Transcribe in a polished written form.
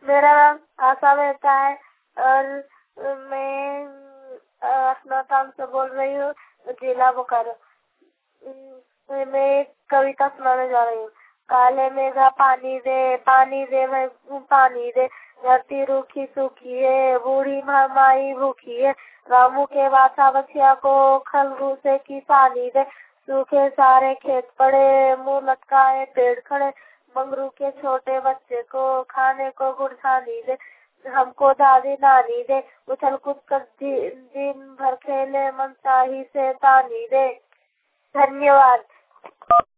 मेरा आशा रहता है और मैं असनाताम से बोल रही हूँ, जिला बोकारो। मैं एक कविता सुनाने जा रही हूँ। काले मेघा पानी दे मैं पानी दे, धरती रूखी सूखी है, बूढ़ी माई भूखी है, रामू के बाछा बछिया को खलगू से की पानी दे, सूखे सारे खेत पड़े, मुंह लटकाए पेड़ खड़े, मंगरू के छोटे बच्चे को खाने को गुड़छानी दे, हमको दादी नानी दे, उछल कूद कर दिन भर खेले मनचाही से तानी दे। धन्यवाद।